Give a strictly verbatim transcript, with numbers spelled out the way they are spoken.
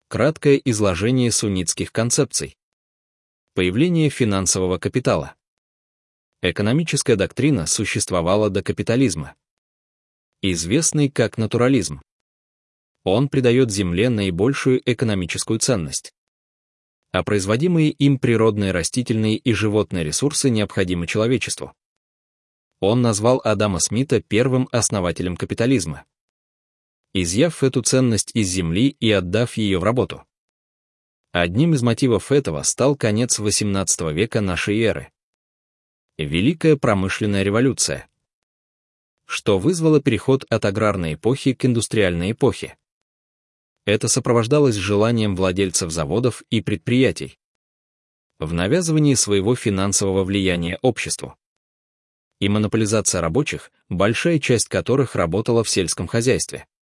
Краткое изложение суннитских концепций. Появление финансового капитала. Экономическая доктрина существовала до капитализма. Известный как натурализм. Он придает Земле наибольшую экономическую ценность. А производимые им природные растительные и животные ресурсы необходимы человечеству. Он назвал Адама Смита первым основателем капитализма, изъяв эту ценность из земли и отдав ее в работу. Одним из мотивов этого стал конец восемнадцатого века нашей эры. Великая промышленная революция, что вызвало переход от аграрной эпохи к индустриальной эпохе. Это сопровождалось желанием владельцев заводов и предприятий в навязывании своего финансового влияния обществу. И монополизация рабочих, большая часть которых работала в сельском хозяйстве.